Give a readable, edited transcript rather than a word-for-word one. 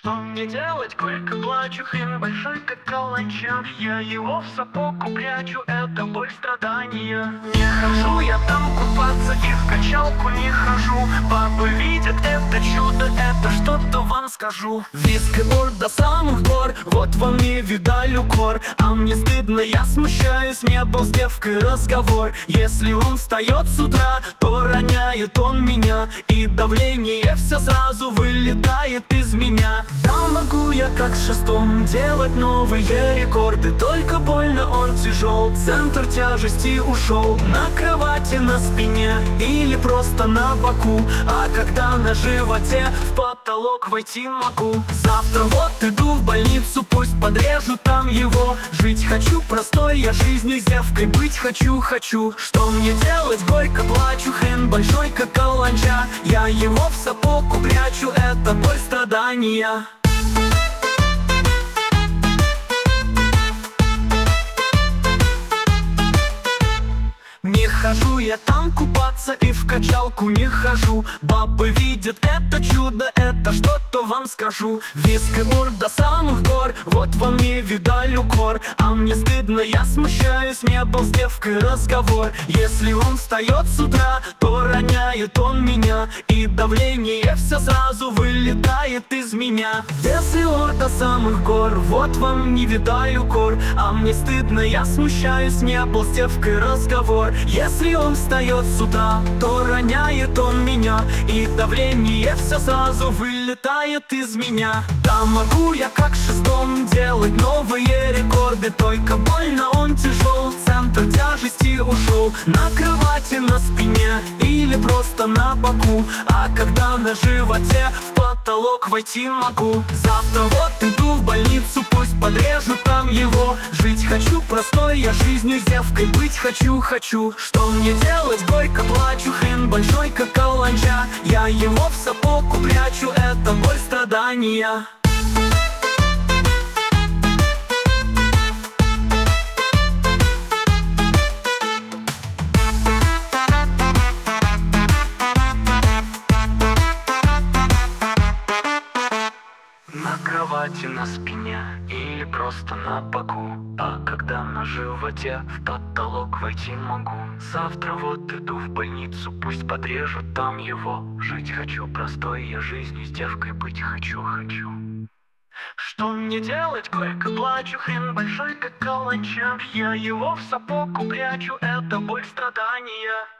Что мне делать? Горько плачу, хрен большой, как каланча. Я его в сапог прячу, это боль, страдания. Не хожу я там купаться и в качалку не хожу. Бабы видят это чудо, это что-то вам скажу. Вискобор до самых гор, вот вам не видали укор. А мне стыдно, я смущаюсь, не был с девкой разговор. Если он встает с утра, то роняет он меня, и давление все сразу вылетает из меня. Да могу я как в шестом делать новые рекорды, только больно он тяжел, центр тяжести ушел. На кровати, на спине или просто на боку, а когда на животе в потолок войти могу. Завтра вот иду в больницу, пусть подрежут там его. Жить хочу простой я жизнью, с девкой быть хочу. Что мне делать? Горько плачу, хрен большой, как каланча. Я его в сапог прячу, это боль, страдания. Не хожу я там купаться и в качалку не хожу. Бабы видят это чудо, это что-то вам скажу. Вискобор до самых гор, вот вам не видали укор. А мне стыдно, я смущаюсь, не был с девкой разговор. Если он встает с утра, то роняет он меня, и давление все сразу вылетает из меня. Вискобор до самых гор, вот вам не видали укор. А мне стыдно, я смущаюсь, не был с девкой разговор. Если он встает с утра, то роняет он меня, и давление все сразу вылетает из меня. Да могу я как в шестом делать новые рекорды, только больно он тяжел, центр тяжести ушел. На кровати, на спине или просто на боку, а когда на животе в потолок войти могу. Завтра вот иду в больницу, пусть подрежут там его. Жить хочу простой я жизнью, с девкой быть хочу. Что мне делать? Горько плачу, хрен большой, как каланча. Я его в сапог прячу, это боль, страдания. На кровати, на спине или просто на боку, а когда на животе в потолок войти могу. Завтра вот иду в больницу, пусть подрежут там его. Жить хочу простой я жизнью, с девкой быть хочу. Что мне делать? Горько плачу, хрен большой, как каланча. Я его в сапог прячу, это боль, страдания.